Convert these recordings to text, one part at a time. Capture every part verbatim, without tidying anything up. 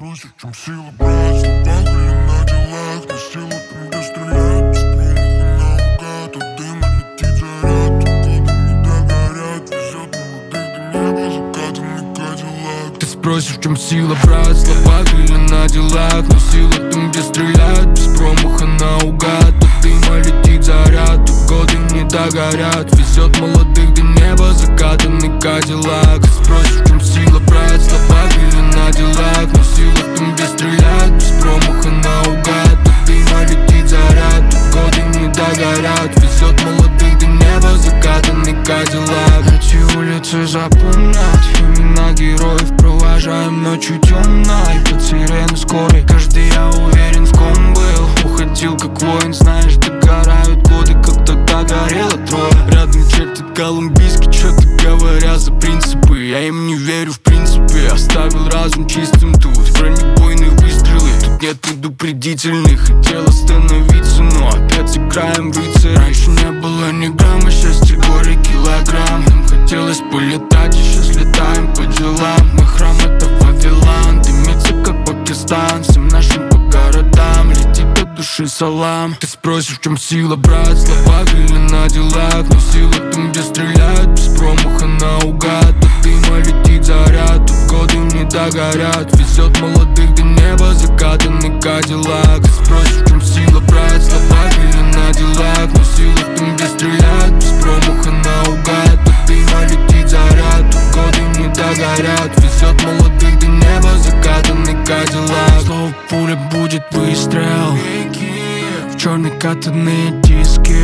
спросишь, в чем сила, брать, слова или на делах. На силу там, где стрелять, без промаха наугад. От дыма летит заряд, годы не догорят. Везет молодых до неба закатанный кадиллак. Ты спросишь, в чем сила, брат, слова или на делах. На силу там, где стрелять, без промаха наугад. От дыма летит заряд, годы не догорят. Везет молодых до неба закатанный кадиллак. Ты спросишь, в чем сила, брат, слова или на делах. На силу там, где стрелять, без промаха наугад. От дыма летит заряд, годы не догорят. Везет молодых до неба закатанный кадиллак. Эти улицы запомнят имена героев. Провожаем ночью темной под сирены скорой. Каждый, я уверен, в ком был. Уходил как воин, знаешь, догорают годы, как тогда горело трое. Рядом чертят колумбийский, что-то говоря за принципы. Я им не верю в принципе, оставил разум чистым тут. Бронебойные выстрелы, тут нет предупредительных. Хотел остановиться, но опять играем в рыцаря. Раньше не было ни грамма счастья, горе килограмм. Нам хотелось полетать, и сейчас летаем по делам. Мой храм это Вавилон, дымится как Пакистан. Всем нашим по городам летит от души салам. Ты спросишь, в чем сила, брат, слова или на делах. Но сила там, где стреляют, без промаха наугад. От дыма летит заряд, тут годы не догорят. Везет молодых до неба закатанный кадиллак. Ты спросишь, в чем сила, брат, слова или на делах. Но сила там, где стреляют, без промаха наугад. От дыма летит заряд, тут годы не догорят. Везет молодых до неба закатанный кадиллак. Слово пуля будет выстрел в черные катанные диски.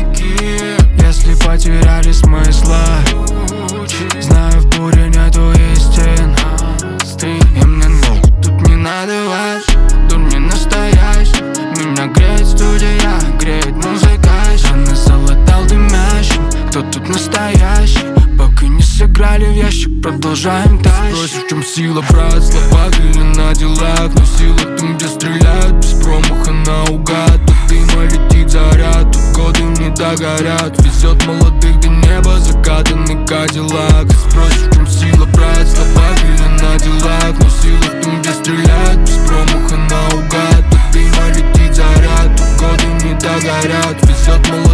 Если потеряли смысла, знаю, в буре нету истин. И мне ну, тут не надо ваш, тут не настоящий. Меня греет студия, греет музыка. Жанны залатал дымящим, кто тут настоящий? Пока не сыграли в ящик, продолжаем тащить. Спросишь, в чем сила, брат, слова или на делах. Но сила там, где стреляют, без промаха наугад. От дыма летит заряд, тут годы не догорят. Везет молодых до неба закатанный кадиллак. Ты спросишь, в чем сила, брат, слова или на делах. Но сила там, где стреляют, без промаха наугад. От дыма летит заряд, тут годы не догорят. Везет молодых